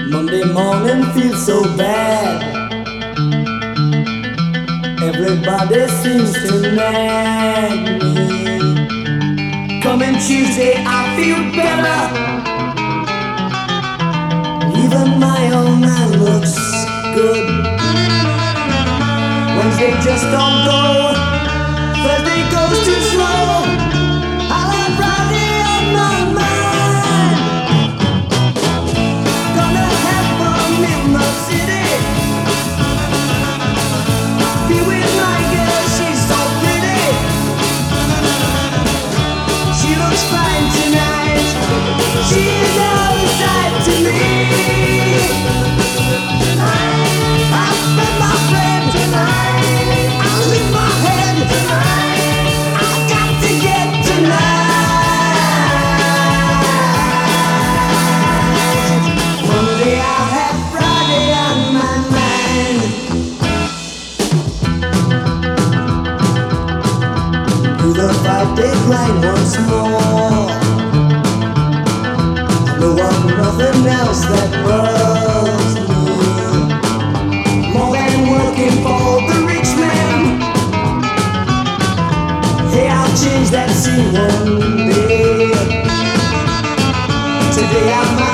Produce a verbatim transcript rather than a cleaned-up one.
Monday morning feels so bad. Everybody seems to nag me. Coming Tuesday I feel better. Even my old man looks good. Wednesday just don't go. Thursday goes too slow. I'll have Friday on my mind. Gonna have fun in the city. Be with my girl, she's so pretty. She looks fine tonight. She's all the sight to me. I'll spend my friend tonight. I'll leave my head tonight. I've got to get tonight. Monday I'll have Friday on my mind. Do the five-day grind once more. I know of nothing else that loves me more than working for the rich man. Hey, I'll change that scene one day. Today I'm